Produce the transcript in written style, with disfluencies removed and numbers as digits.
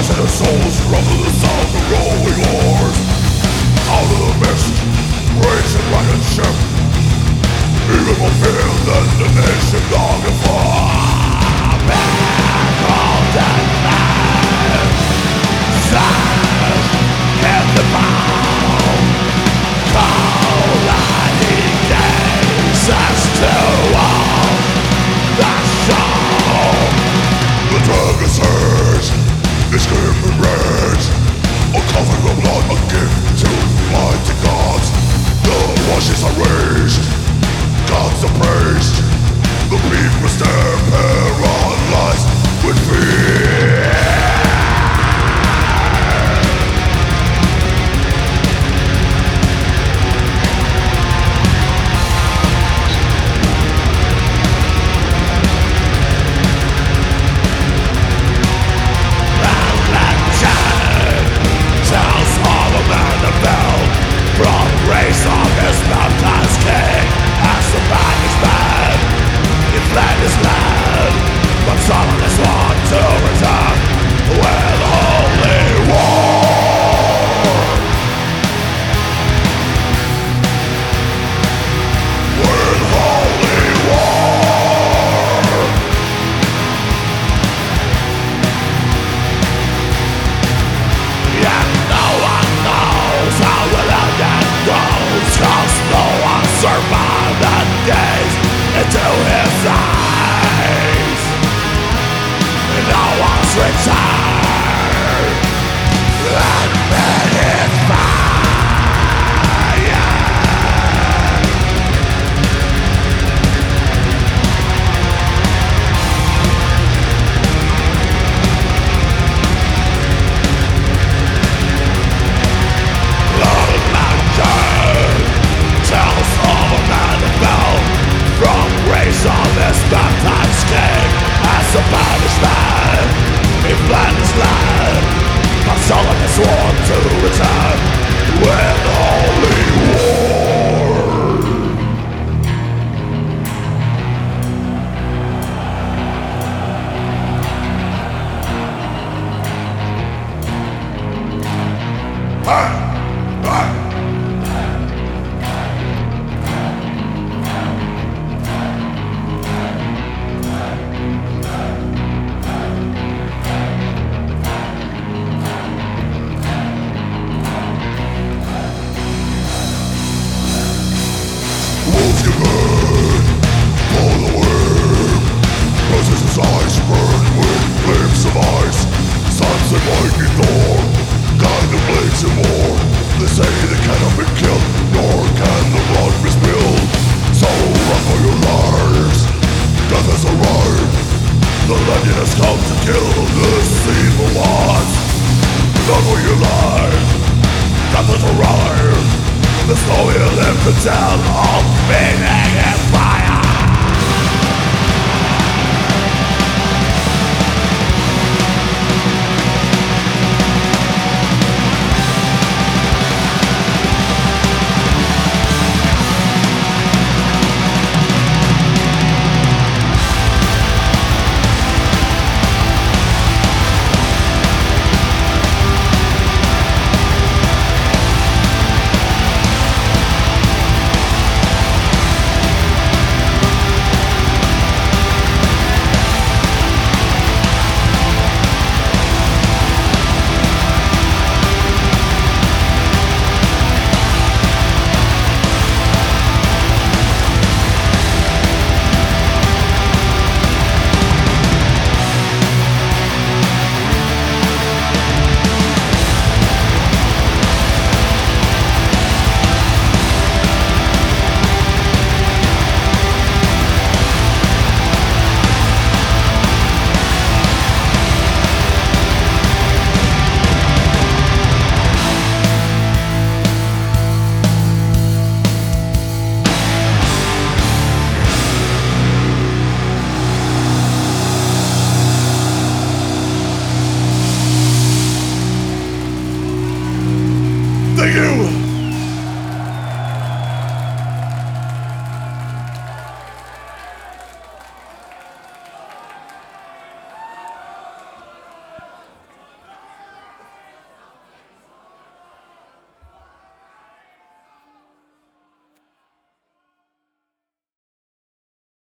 souls from the sound of rolling wars. Out of the mist, raging riot ship. Even more fear than the nation longing for. Cold and mad, silence in the bound. Cold lightning gazes to all the show. The dragon surge, they scream in rage. Uncovering the blood, a gift to mighty gods. The washes are raised, gods are praised. The people stare paralyzed with fear. From race of his baptized king, as the man is mad, he fled his land, but Solomon sworn to return with holy war. With holy war. Yet no one knows how the land goes, 'cause no one survived and gazed into his eyes. No one's returned, admit his fire. Tells of a man who fell from race of his baptized king. As a banished man, he fled his land, but Solomon sworn to return with holy war. Wolves get mad, all the way. Roses his eyes burn with flames of ice. Suns and lightning thorn, guide the blades in war. They say they cannot be killed, nor can the blood be spilled. So run for your lives, death has arrived. The legend has come to kill this evil ones. Run for your life, death has arrived. The story you live to tell of meaning